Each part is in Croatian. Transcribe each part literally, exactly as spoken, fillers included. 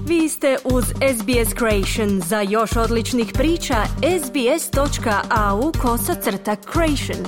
Vi ste uz S B S Creation. Za još odličnih priča, sbs.au kosacrta creation.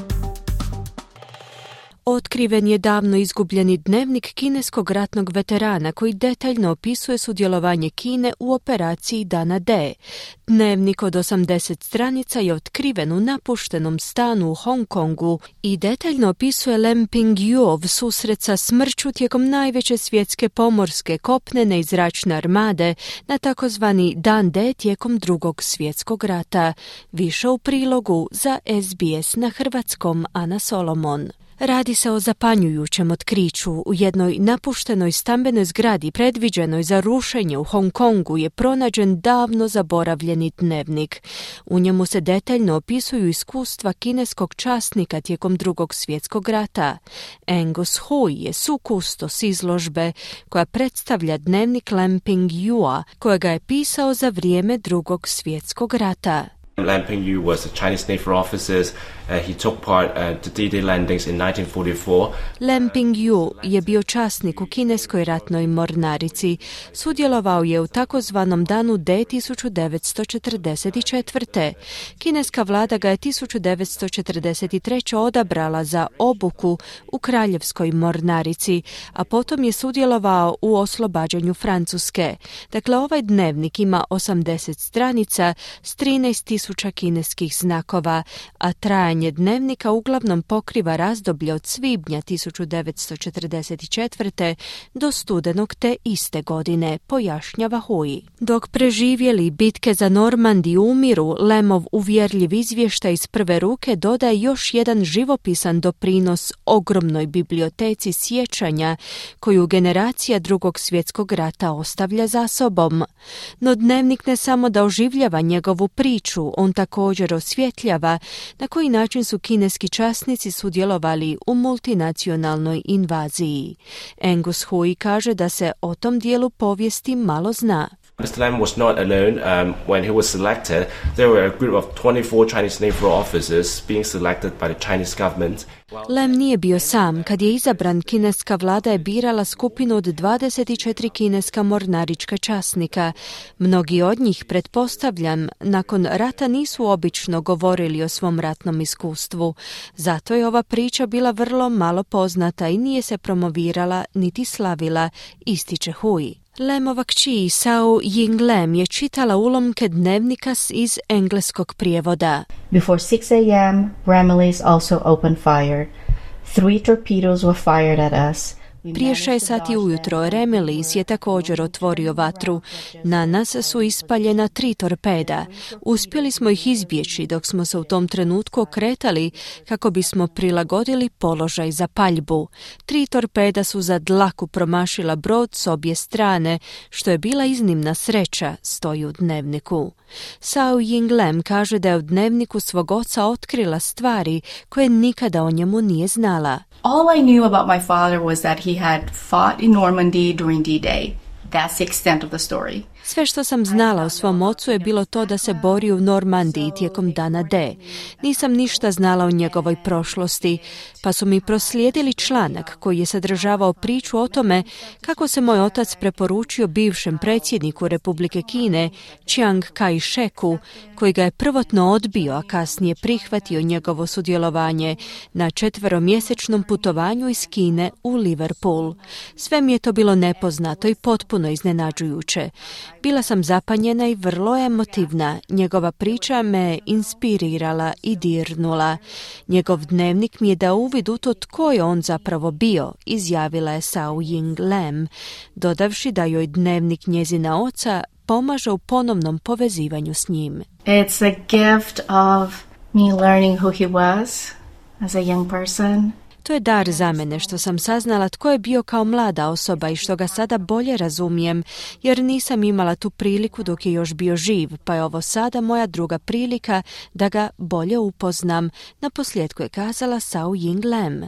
Otkriven je davno izgubljeni dnevnik kineskog ratnog veterana koji detaljno opisuje sudjelovanje Kine u operaciji Dana D. Dnevnik od osamdeset stranica je otkriven u napuštenom stanu u Hong Kongu i detaljno opisuje Lam Pingjuov susret sa smrću tijekom najveće svjetske pomorske, kopnene i zračne armade na takozvani Dan D tijekom drugog svjetskog rata. Više u prilogu za S B S na hrvatskom, Ana Solomon. Radi se o zapanjujućem otkriću. U jednoj napuštenoj stambenoj zgradi predviđenoj za rušenje u Hong Kongu je pronađen davno zaboravljeni dnevnik. U njemu se detaljno opisuju iskustva kineskog časnika tijekom drugog svjetskog rata. Angus Hui je sukustos izložbe koja predstavlja dnevnik Lam Pingyua, kojega je pisao za vrijeme drugog svjetskog rata. Lam Pingyu was a Chinese naval officer. Uh, he took part uh, to D-Day landings in nineteen forty-four. Lam Pingyu je bio časnik u kineskoj ratnoj mornarici. Sudjelovao je u takozvanom Danu D tisuću devetsto četrdeset četvrte. Kineska vlada ga je tisuću devetsto četrdeset treće odabrala za obuku u kraljevskoj mornarici, a potom je sudjelovao u oslobađanju Francuske. Dakle, ovaj dnevnik ima osamdeset stranica s trinaest tisuća kineskih znakova, a trajanje dnevnika uglavnom pokriva razdoblje od svibnja tisuću devetsto četrdeset četvrte do studenog te iste godine, pojašnjava Hui. Dok preživjeli bitke za Normandiju umiru, Lemov uvjerljiv izvještaj iz prve ruke dodaje još jedan živopisan doprinos ogromnoj biblioteci sjećanja koju generacija drugog svjetskog rata ostavlja za sobom. No dnevnik ne samo da oživljava njegovu priču, on također osvjetljava na koji način su kineski časnici sudjelovali u multinacionalnoj invaziji. Angus Hui kaže da se o tom dijelu povijesti malo zna. Mister Lam was not alone. Um, when he was selected, there were a group of twenty-four Chinese naval officers being selected by the Chinese government. Lam nije bio sam. Kad je izabran, kineska vlada je birala skupinu od dvadeset četiri kineska mornarička časnika. Mnogi od njih, pretpostavljam, nakon rata nisu obično govorili o svom ratnom iskustvu. Zato je ova priča bila vrlo malo poznata i nije se promovirala niti slavila, ističe Hui. Lemova kći Sao Ying Lam je čitala ulomke dnevnika iz engleskog prijevoda. Before six a.m., Ramillies also opened fire. Three torpedoes were fired at us. Prije šest sati ujutro Ramillies je također otvorio vatru. Na nas su ispaljena tri torpeda. Uspjeli smo ih izbjeći dok smo se u tom trenutku okretali kako bismo prilagodili položaj za paljbu. Tri torpeda su za dlaku promašila brod s obje strane, što je bila iznimna sreća, stoji u dnevniku. Sao Ying Lam kaže da je u dnevniku svog oca otkrila stvari koje nikada o njemu nije znala. All I knew about my father was that he had fought in Normandy during D-Day. That's the extent of the story. Sve što sam znala o svom ocu je bilo to da se borio u Normandiji tijekom Dana D. Nisam ništa znala o njegovoj prošlosti, pa su mi proslijedili članak koji je sadržavao priču o tome kako se moj otac preporučio bivšem predsjedniku Republike Kine, Chiang Kai-sheku, koji ga je prvotno odbio, a kasnije prihvatio njegovo sudjelovanje na četveromjesečnom putovanju iz Kine u Liverpool. Sve mi je to bilo nepoznato i potpuno iznenađujuće. Bila sam zapanjena i vrlo emotivna. Njegova priča me inspirirala i dirnula. Njegov dnevnik mi je dao uvid u to tko je on zapravo bio, izjavila je Sao Ying Lam, dodavši da joj dnevnik njezina oca pomaže u ponovnom povezivanju s njim. It's a gift of me learning who he was as a young person. To je dar za mene što sam saznala tko je bio kao mlada osoba i što ga sada bolje razumijem, jer nisam imala tu priliku dok je još bio živ, pa je ovo sada moja druga prilika da ga bolje upoznam, naposljetku je kazala Sao Ying Lam.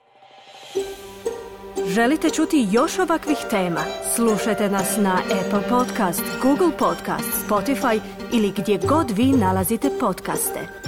Želite čuti još ovakvih tema? Slušajte nas na Apple Podcast, Google Podcast, Spotify ili gdje god vi nalazite podcaste.